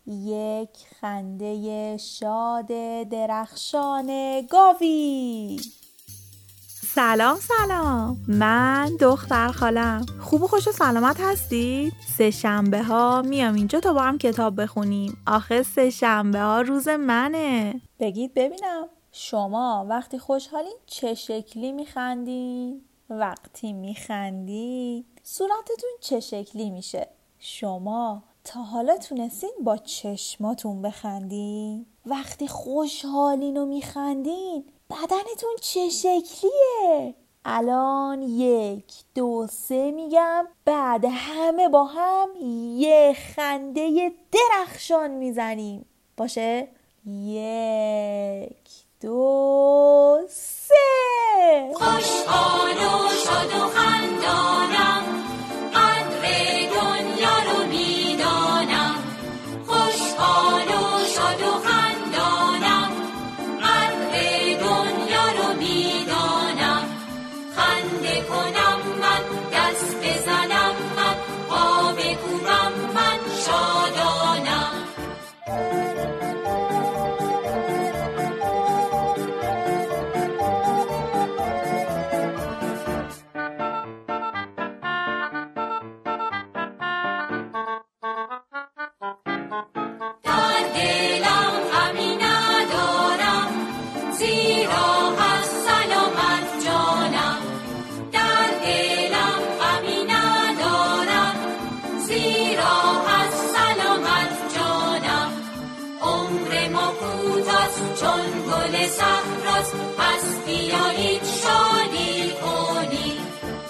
یک خنده شاد درخشان گاوی. سلام، من دختر خالم. خوب و خوش و سلامت هستید؟ سه شنبه ها میام اینجا تا با هم کتاب بخونیم. آخه سه شنبه ها روز منه. بگید ببینم شما وقتی خوشحالین چه شکلی میخندین؟ وقتی میخندین صورتتون چه شکلی میشه؟ شما تا حالا تونستین با چشماتون بخندین؟ وقتی خوشحالین و میخندین بدنتون چه شکلیه؟ الان 1، 2، 3 میگم، بعد همه با هم یه خنده درخشان میزنیم. باشه؟ 1، 2، 3. خوشحال و شاد و خندانم، قدر دنیا رو میدانم. خوشحال و شاد و خندانم، قدر دنیا رو میدانم. خنده کنم من، دست بزنم من، پا بکوبم من، شادانم. چون گل صحراست، پس بیایید شادی کنیم.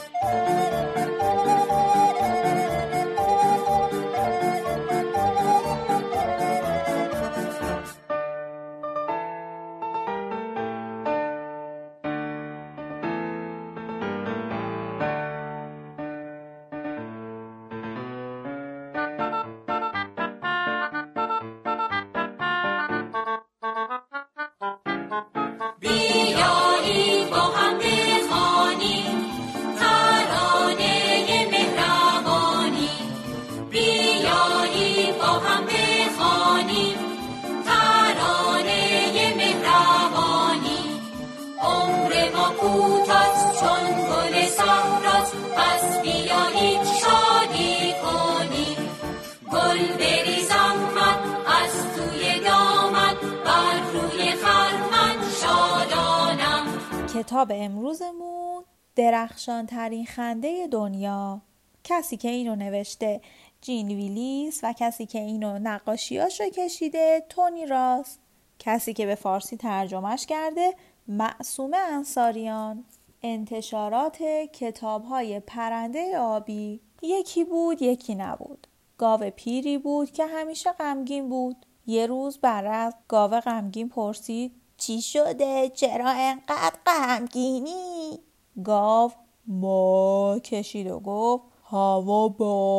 کتاب امروزمون درخشان ترین خنده دنیا. کسی که اینو نوشته جین ویلیس و کسی که اینو نقاشیاش رو کشیده تونی راست. کسی که به فارسی ترجمهش کرده معصومه انصاریان. انتشارات کتاب‌های پرنده آبی. یکی بود یکی نبود. گاو پیری بود که همیشه غمگین بود. یه روز برعکس گاو غمگین پرسید چی شده؟ چرا انقدر غمگینی؟ گاو ما کشید و گفت هوا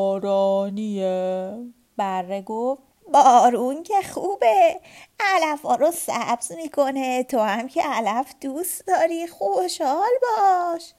بارانیه. بره گفت بارون که خوبه، علفا رو سبز میکنه، تو هم که علف دوست داری خوشحال باش.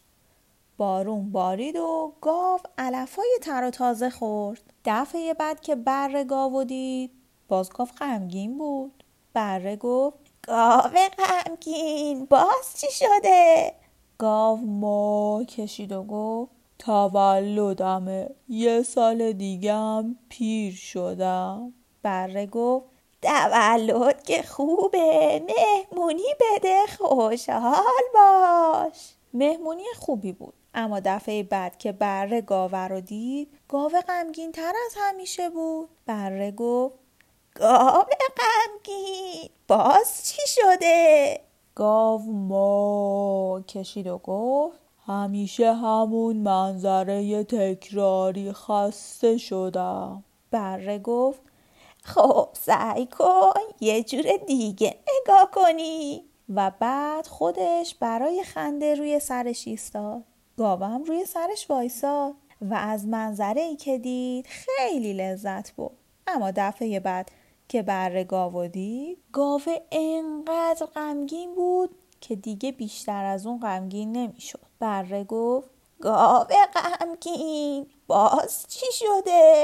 بارون بارید و گاو علفای تر و تازه خورد. دفعه بعد که بره گاو دید باز گاو غمگین بود. بره گفت گاو غمگین باز چی شده؟ گاو ما کشید و گفت تولدمه، 1 سال دیگه هم پیر شدم. بره گفت تولد که خوبه، مهمونی بده خوشحال باش. مهمونی خوبی بود، اما دفعه بعد که بره گاوه رو دید گاو غمگین تر از همیشه بود. بره گفت گاو غمگین باز چی شده؟ گاو ما کشید و گفت همیشه همون منظره تکراری، خسته شدم. بره گفت خب سعی کن یه جور دیگه نگاه کنی. و بعد خودش برای خنده روی سرش ایستاد. گاو هم روی سرش وایساد و از منظره‌ای که دید خیلی لذت برد. اما دفعه بعد که بره گاو دید، گاو انقدر غمگین بود که دیگه بیشتر از اون غمگین نمیشد. بره گفت گاو غمگین باز چی شده؟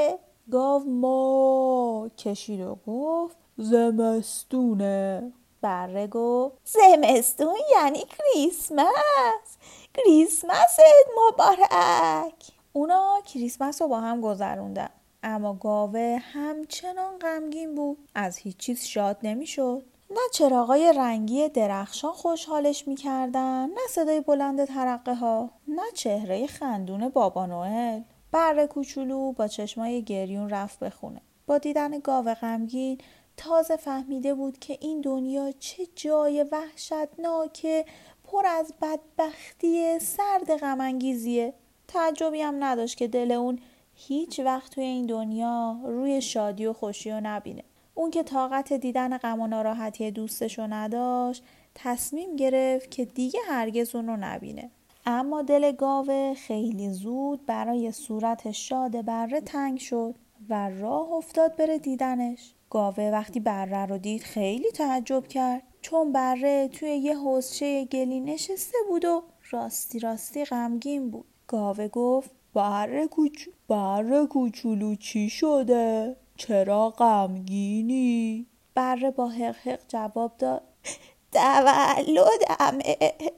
گاو ما کشید و گفت زمستونه. بره گفت زمستون یعنی کریسمس. کریسمست مبارک. اونا کریسمس رو با هم گذروندن، اما گاوه همچنان غمگین بود. از هیچ چیز شاد نمیشد. نه چراغای رنگی درخشان خوشحالش میکردن، نه صدای بلند ترقه ها، نه چهره خندون بابا نوئل. بره کوچولو با چشمای گریون رفت به خونه. با دیدن گاو غمگین تازه فهمیده بود که این دنیا چه جای وحشتناکه، پر از بدبختی سرد غم انگیزیه. تعجبی هم نداشت که دل اون هیچ وقت توی این دنیا روی شادی و خوشی رو نبینه. اون که طاقت دیدن غم و ناراحتی دوستش رو نداشت، تصمیم گرفت که دیگه هرگز اون رو نبینه. اما دل گاوه خیلی زود برای صورت شاد بره تنگ شد و راه افتاد بره دیدنش. گاوه وقتی بره رو دید خیلی تعجب کرد، چون بره توی یه حوضچه گلی نشسته بود و راستی غمگین بود. گاوه گفت بره کوچولو چی شده؟ چرا غمگینی؟ بره با حق جواب داد تولدمه.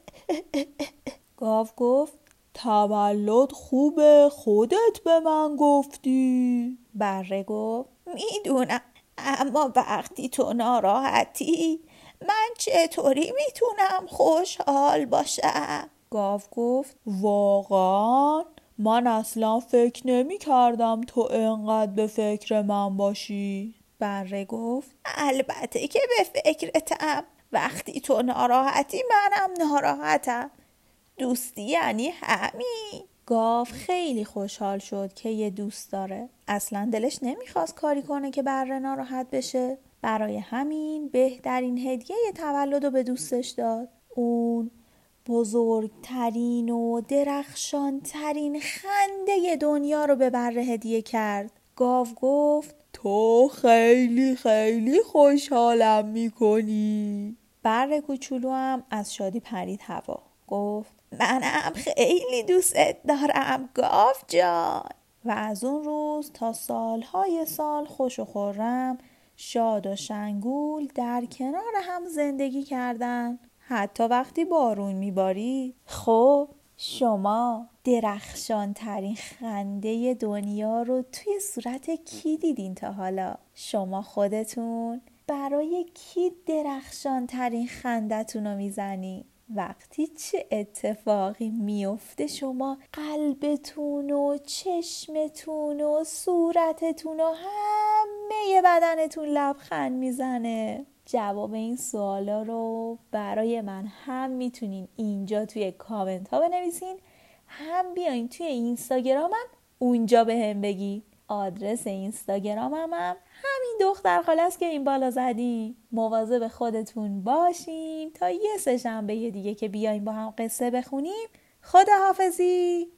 گاو گفت تولد خوبه، خودت به من گفتی. بره گفت میدونم، اما وقتی تو ناراحتی من چطوری میتونم خوشحال باشم؟ گاو گفت واقعا؟ من اصلا فکر نمی کردم تو انقدر به فکر من باشی. بره گفت البته که به فکرتم. وقتی تو ناراحتی منم ناراحتم. دوستی یعنی همین. گاو خیلی خوشحال شد که یه دوست داره. اصلا دلش نمیخواست کاری کنه که بره ناراحت بشه. برای همین بهترین هدیه تولد رو به دوستش داد. اون بزرگترین و درخشانترین خنده دنیا رو به بره هدیه کرد. گاو گفت تو خیلی خیلی خوشحالم میکنی. بره کوچولو هم از شادی پرید هوا. گفت منم خیلی دوستت دارم گاو جان. و از اون روز تا سالهای سال خوش و خرم، شاد و شنگول در کنار هم زندگی کردن، حتی وقتی بارون میبارید. خب شما درخشان ترین خنده دنیا رو توی صورت کی دیدین تا حالا؟ شما خودتون برای کی درخشان ترین خندتون رو میزنی؟ وقتی چه اتفاقی میفته شما قلبتون و چشمتون و صورتتون و همه بدنتون لبخند میزنه؟ جواب این سوالا رو برای من هم میتونین اینجا توی کامنت ها بنویسین، هم بیاین توی اینستاگرامم اونجا به هم بگی. آدرس اینستاگرامم هم همین دختر خاله است که این بالا زدی. مواظب خودتون باشین تا یه سه‌شنبه دیگه که بیاین با هم قصه بخونیم. خداحافظی.